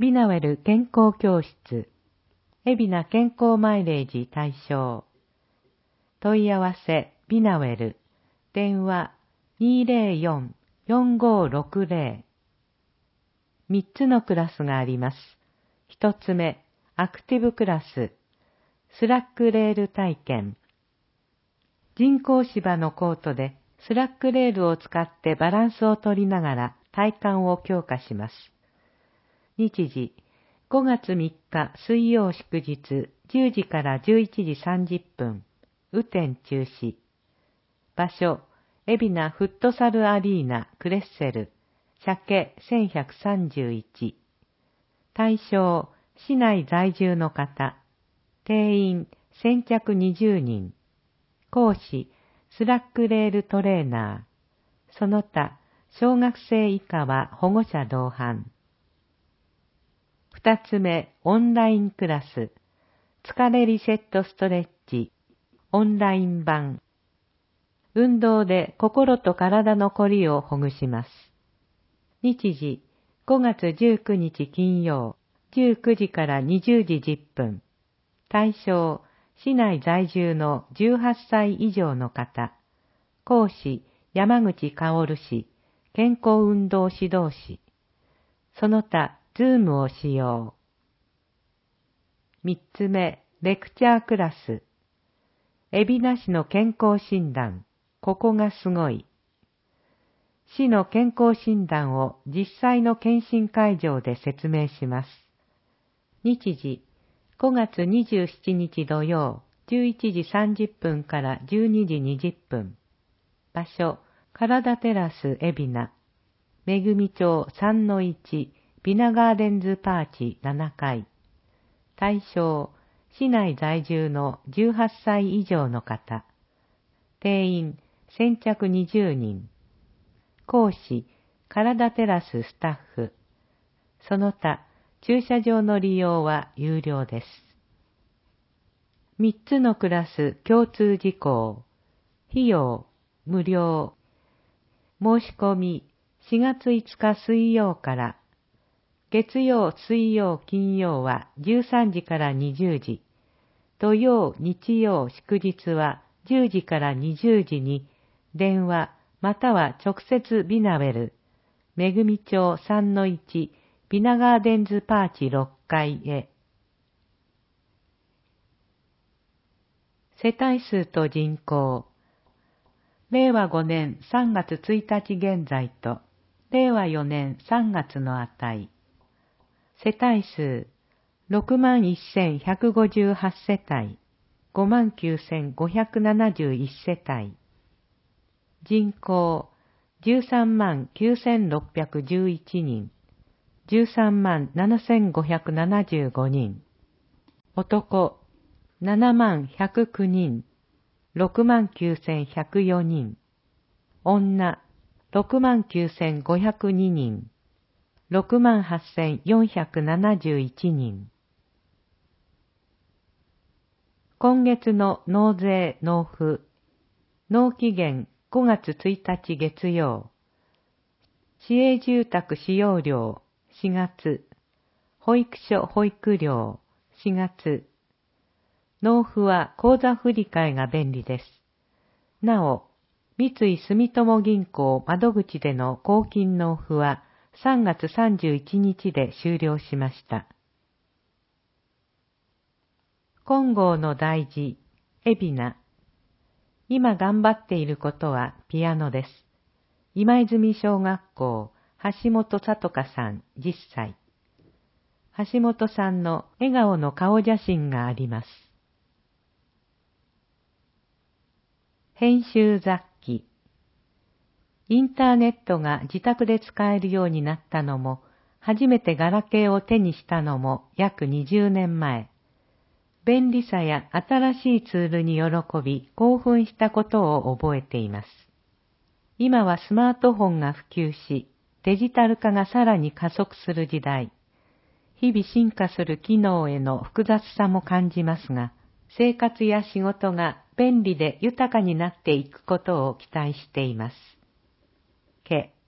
ビナウェル健康教室、海老名健康マイレージ対象。問い合わせ、ビナウェル、電話 204-4560。3つのクラスがあります。1つ目、アクティブクラス、スラックレール体験。人工芝のコートでスラックレールを使ってバランスを取りながら体幹を強化します。日時、5月3日水曜祝日10時から11時30分、雨天中止。場所、海老名フットサルアリーナクレッセル、鮭1131。対象、市内在住の方。定員、先着20人。講師、スラックレールトレーナー。その他、小学生以下は保護者同伴。二つ目、オンラインクラス。疲れリセットストレッチ。オンライン版。運動で心と体のこりをほぐします。日時、5月19日金曜、19時から20時10分。対象、市内在住の18歳以上の方。講師、山口薫氏、健康運動指導士。その他、ズームを使用。三つ目、レクチャークラス。海老名市の健康診断、ここがすごい。市の健康診断を実際の検診会場で説明します。日時、5月27日土曜、11時30分から12時20分。場所、体テラス海老名。めぐみ町3-1、ビナガーデンズパーチ7階。対象、市内在住の18歳以上の方。定員、先着20人。講師、体テラススタッフ。その他、駐車場の利用は有料です。3つのクラス共通事項。費用、無料。申し込み、4月5日水曜から。月曜、水曜、金曜は13時から20時。土曜、日曜、祝日は10時から20時に電話または直接ビナウェル、めぐみ町3-1ビナガーデンズパーチ6階へ。世帯数と人口。令和5年3月1日現在と令和4年3月の値。世帯数 61,158 世帯、59,571 世帯。人口 139,611 人、137,575 人。男 79,109 人、69,104 人。女 69,502 人、68,471 人。今月の納税納付。納期限5月1日月曜。市営住宅使用料4月。保育所保育料4月。納付は口座振替が便利です。なお、三井住友銀行窓口での公金納付は3月31日で終了しました。金剛の大事、海老名。今頑張っていることはピアノです。今泉小学校、橋本さとかさん10歳。橋本さんの笑顔の顔写真があります。編集雑記。インターネットが自宅で使えるようになったのも、初めてガラケーを手にしたのも約20年前。便利さや新しいツールに喜び興奮したことを覚えています。今はスマートフォンが普及し、デジタル化がさらに加速する時代。日々進化する機能への複雑さも感じますが、生活や仕事が便利で豊かになっていくことを期待しています。け